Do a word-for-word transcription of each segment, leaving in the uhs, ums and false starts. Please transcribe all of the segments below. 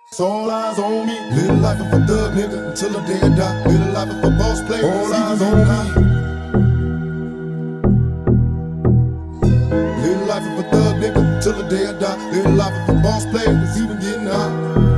So all eyes on me. Live the life of a thug nigga until the day I die. Live the life of a boss player. All eyes on me. Live the life of a thug nigga till the day I die. Live the life of a boss player that's even getting high.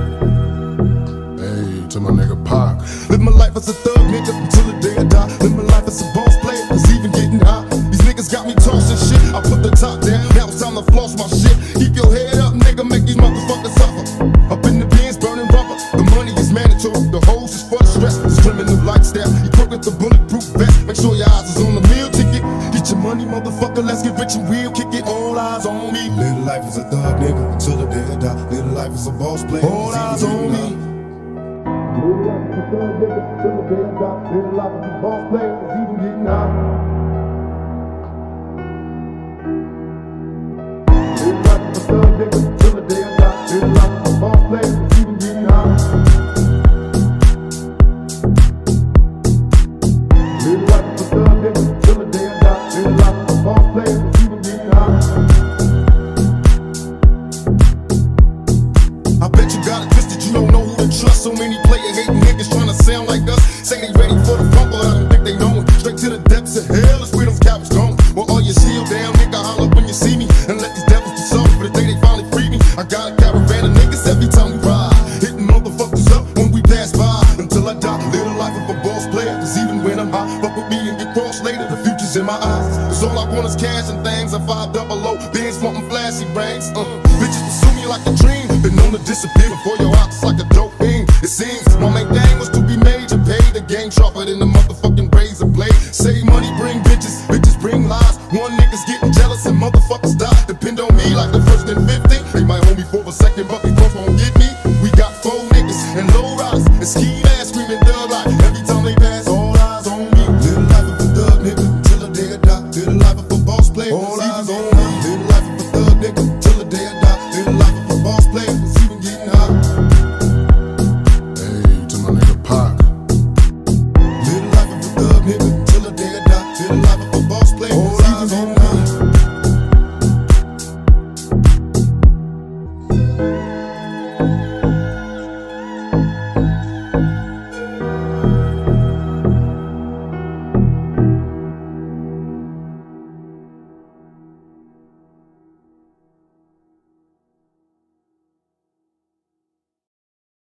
Hey, to my nigga Pac. Live my life as a thug nigga until the day I die. Live my life as a boss player that's even getting high. These niggas got me tossing shit. I put the top down. Now it's time to floss my shit. Keep your head up, nigga. Make these motherfuckers suffer. Up in the bins, burning rubber. The money is mandatory. The hose is for the stress. It's criminal lifestyle. Equipped with the bulletproof vest. Make sure your eyes is on the meal ticket. Get your money, motherfucker. Let's get rich and real. Kick it. All eyes on me. Live the life as a thug nigga until the day I die. Live the life as a boss player. All eyes on me. Live the life as a thug nigga till the day I die. Live the life as a boss player. It's even getting high. Live the life as a thug nigga till the day I die. Live the life as a boss player. It's even getting high. Live the life as a thug nigga till the day I die. Live the life as a boss player. It's even getting high. I bet you got it twisted. You don't know who to trust. So many player hating niggas trying to sound like us. Say they ready for the funk, but I don't think they know it. Straight to the depths of hell is where them cowards going. Well, all your shield down, nigga, holler when you see me. And let these devils be sorry for the day they finally free me. I got a caravan of niggas every time we ride. Hitting motherfuckers up when we pass by. Until I die, live the life of a boss player. Cause even when I'm high, fuck with me and get crossed later. The future's in my eyes. Cause all I want is cash and things. I five double O, Benz wanting flashy rings. Uh, bitches pursue me like a dream. Been known to disappear before your eyes like a dope fiend. It seems my main thing was to be major, pay the game sharper than the